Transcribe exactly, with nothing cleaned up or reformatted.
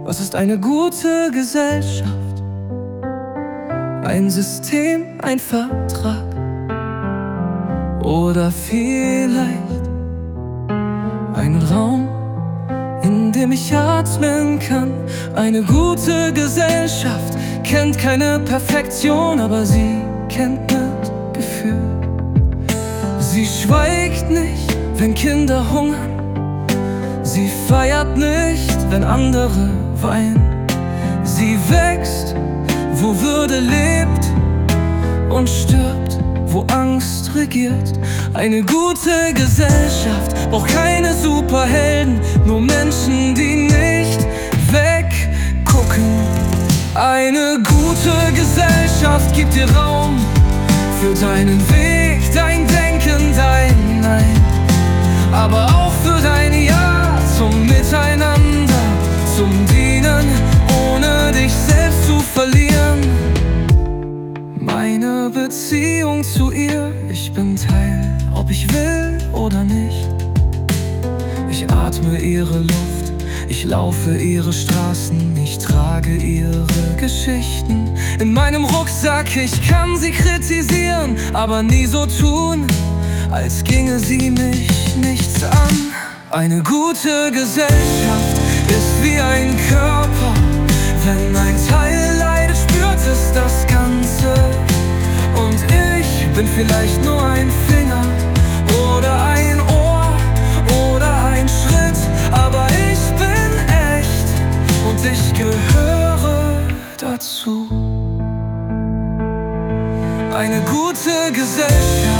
Was ist eine gute Gesellschaft? Ein System, ein Vertrag oder vielleicht ein Raum, in dem ich atmen kann. Eine gute Gesellschaft kennt keine Perfektion, aber sie kennt Mitgefühl. Sie schweigt nicht, wenn Kinder hungern. Sie feiert nicht, wenn andere weinen. Sie wächst, wo Würde lebt, und stirbt, wo Angst regiert. Eine gute Gesellschaft braucht keine Superhelden, nur Menschen, die nicht weggucken. Eine gute Gesellschaft gibt dir Raum für deinen Weg, dein Denken, dein Nein, aber auch für dein Ja zum Miteinander, zum Dienen, ohne dich selbst zu verlieren. Meine Beziehung zu ihr, ich bin Teil, ob ich will oder nicht. Ich atme ihre Luft, ich laufe ihre Straßen, ich trage ihre Geschichten in meinem Rucksack. Ich kann sie kritisieren, aber nie so tun, als ginge sie mich nichts an. Eine gute Gesellschaft ist wie ein Körper. Wenn ein Teil leidet, spürt es das Ganze. Und ich bin vielleicht nur ein Finger oder ein Ohr oder ein Schritt, aber ich bin echt und ich gehöre dazu. Eine gute Gesellschaft